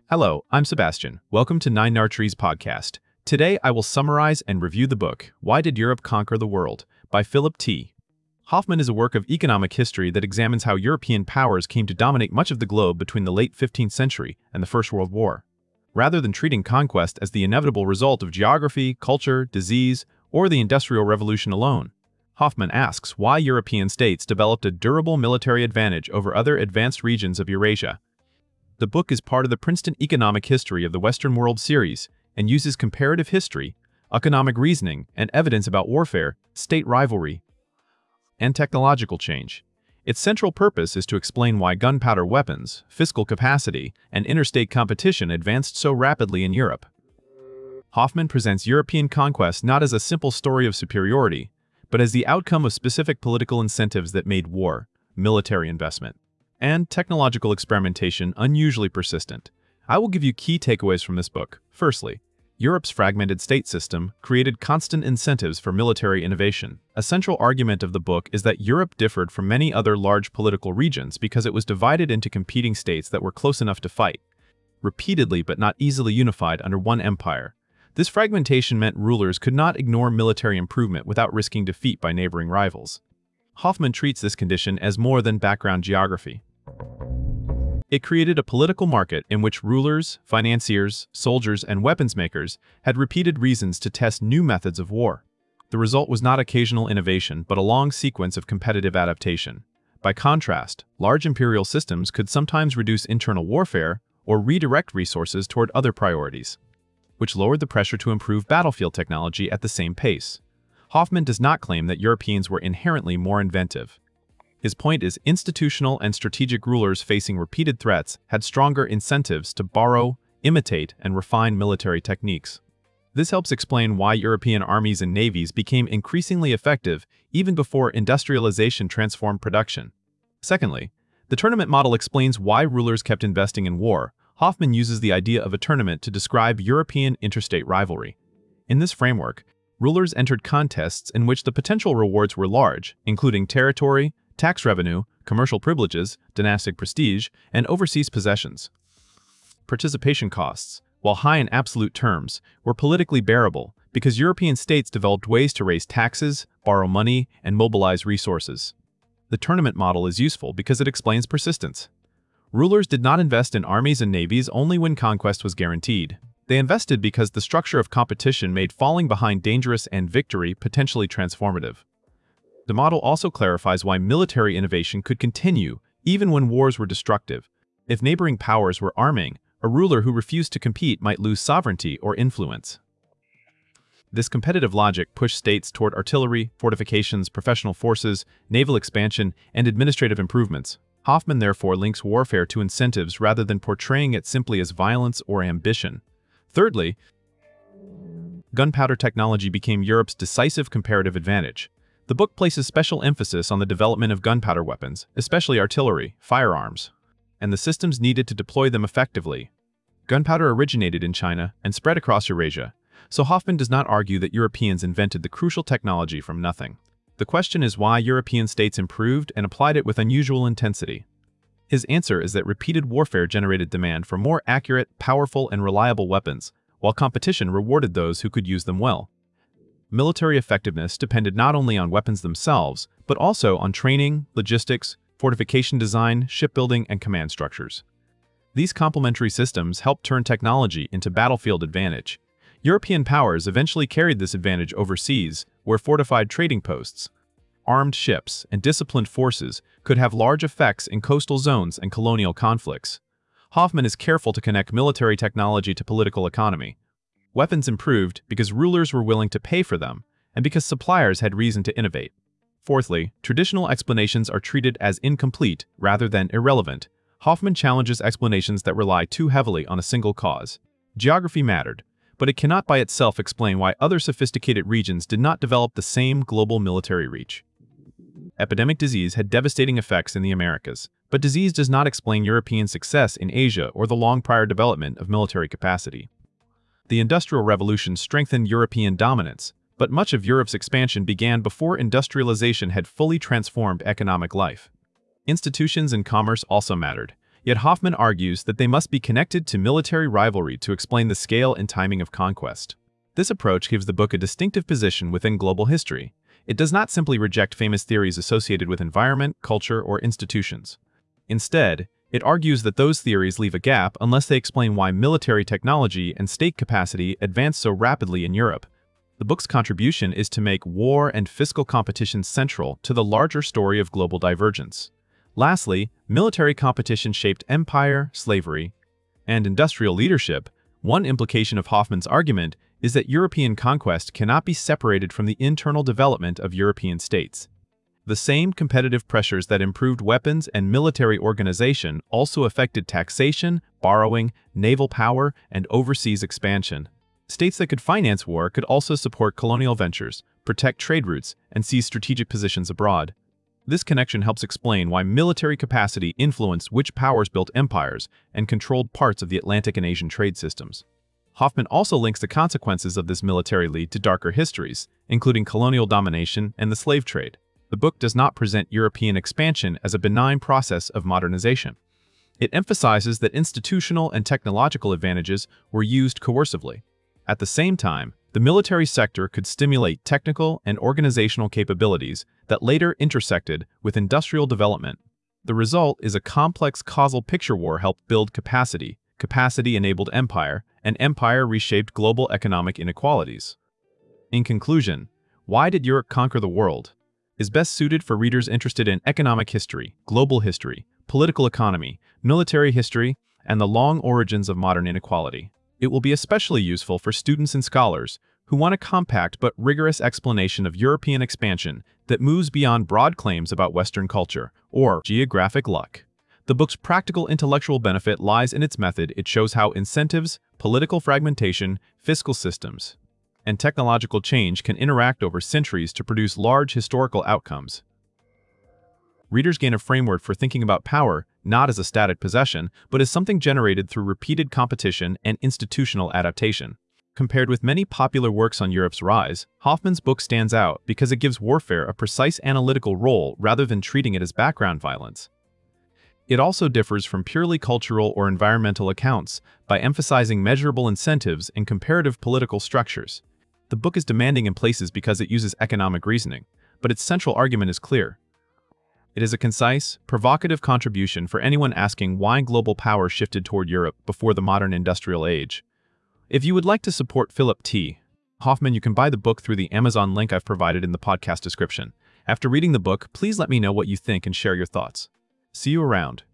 Hello, I'm Sebastian. Welcome to Nine Archery's podcast. Today I will summarize and review the book, Why Did Europe Conquer the World? By Philip T. Hoffman is a work of economic history that examines how European powers came to dominate much of the globe between the late 15th century and the First World War. Rather than treating conquest as the inevitable result of geography, culture, disease, or the Industrial Revolution alone, Hoffman asks why European states developed a durable military advantage over other advanced regions of Eurasia. The book is part of the Princeton Economic History of the Western World series and uses comparative history, economic reasoning, and evidence about warfare, state rivalry, and technological change. Its central purpose is to explain why gunpowder weapons, fiscal capacity, and interstate competition advanced so rapidly in Europe. Hoffman presents European conquest not as a simple story of superiority, but as the outcome of specific political incentives that made war, military investment, and technological experimentation unusually persistent. I will give you key takeaways from this book. Firstly, Europe's fragmented state system created constant incentives for military innovation. A central argument of the book is that Europe differed from many other large political regions because it was divided into competing states that were close enough to fight, repeatedly but not easily unified under one empire. This fragmentation meant rulers could not ignore military improvement without risking defeat by neighboring rivals. Hoffman treats this condition as more than background geography. It created a political market in which rulers, financiers, soldiers, and weapons makers had repeated reasons to test new methods of war. The result was not occasional innovation, but a long sequence of competitive adaptation. By contrast, large imperial systems could sometimes reduce internal warfare or redirect resources toward other priorities, which lowered the pressure to improve battlefield technology at the same pace. Hoffman does not claim that Europeans were inherently more inventive. His point is institutional and strategic rulers facing repeated threats had stronger incentives to borrow, imitate, and refine military techniques. This helps explain why European armies and navies became increasingly effective even before industrialization transformed production. Secondly, the tournament model explains why rulers kept investing in war. Hoffman uses the idea of a tournament to describe European interstate rivalry. In this framework, rulers entered contests in which the potential rewards were large, including territory, tax revenue, commercial privileges, dynastic prestige, and overseas possessions. Participation costs, while high in absolute terms, were politically bearable because European states developed ways to raise taxes, borrow money, and mobilize resources. The tournament model is useful because it explains persistence. Rulers did not invest in armies and navies only when conquest was guaranteed. They invested because the structure of competition made falling behind dangerous and victory potentially transformative. The model also clarifies why military innovation could continue even when wars were destructive. If neighboring powers were arming, a ruler who refused to compete might lose sovereignty or influence. This competitive logic pushed states toward artillery, fortifications, professional forces, naval expansion, and administrative improvements. Hoffman therefore links warfare to incentives rather than portraying it simply as violence or ambition. Thirdly, gunpowder technology became Europe's decisive comparative advantage. The book places special emphasis on the development of gunpowder weapons, especially artillery, firearms, and the systems needed to deploy them effectively. Gunpowder originated in China and spread across Eurasia, so Hoffman does not argue that Europeans invented the crucial technology from nothing. The question is why European states improved and applied it with unusual intensity. His answer is that repeated warfare generated demand for more accurate, powerful, and reliable weapons, while competition rewarded those who could use them well. Military effectiveness depended not only on weapons themselves, but also on training, logistics, fortification design, shipbuilding, and command structures. These complementary systems helped turn technology into battlefield advantage. European powers eventually carried this advantage overseas, where fortified trading posts, armed ships, and disciplined forces could have large effects in coastal zones and colonial conflicts. Hoffman is careful to connect military technology to political economy. Weapons improved because rulers were willing to pay for them, and because suppliers had reason to innovate. Fourthly, traditional explanations are treated as incomplete rather than irrelevant. Hoffman challenges explanations that rely too heavily on a single cause. Geography mattered, but it cannot by itself explain why other sophisticated regions did not develop the same global military reach. Epidemic disease had devastating effects in the Americas, but disease does not explain European success in Asia or the long prior development of military capacity. The Industrial Revolution strengthened European dominance, but much of Europe's expansion began before industrialization had fully transformed economic life. Institutions and commerce also mattered. Yet Hoffman argues that they must be connected to military rivalry to explain the scale and timing of conquest. This approach gives the book a distinctive position within global history. It does not simply reject famous theories associated with environment, culture, or institutions. Instead, it argues that those theories leave a gap unless they explain why military technology and state capacity advanced so rapidly in Europe. The book's contribution is to make war and fiscal competition central to the larger story of global divergence. Lastly, military competition shaped empire, slavery, and industrial leadership. One implication of Hoffman's argument is that European conquest cannot be separated from the internal development of European states. The same competitive pressures that improved weapons and military organization also affected taxation, borrowing, naval power, and overseas expansion. States that could finance war could also support colonial ventures, protect trade routes, and seize strategic positions abroad. This connection helps explain why military capacity influenced which powers built empires and controlled parts of the Atlantic and Asian trade systems. Hoffman also links the consequences of this military lead to darker histories, including colonial domination and the slave trade. The book does not present European expansion as a benign process of modernization. It emphasizes that institutional and technological advantages were used coercively. At the same time, the military sector could stimulate technical and organizational capabilities that later intersected with industrial development. The result is a complex causal picture. War helped build capacity, capacity enabled empire, and empire reshaped global economic inequalities. In conclusion, Why Did Europe Conquer the World? Is best suited for readers interested in economic history, global history, political economy, military history, and the long origins of modern inequality. It will be especially useful for students and scholars who want a compact but rigorous explanation of European expansion that moves beyond broad claims about Western culture or geographic luck. The book's practical intellectual benefit lies in its method. It shows how incentives, political fragmentation, fiscal systems, and technological change can interact over centuries to produce large historical outcomes. Readers gain a framework for thinking about power not as a static possession, but as something generated through repeated competition and institutional adaptation. Compared with many popular works on Europe's rise, Hoffman's book stands out because it gives warfare a precise analytical role rather than treating it as background violence. It also differs from purely cultural or environmental accounts by emphasizing measurable incentives and comparative political structures. The book is demanding in places because it uses economic reasoning, but its central argument is clear. It is a concise, provocative contribution for anyone asking why global power shifted toward Europe before the modern industrial age. If you would like to support Philip T. Hoffman, you can buy the book through the Amazon link I've provided in the podcast description. After reading the book, please let me know what you think and share your thoughts. See you around.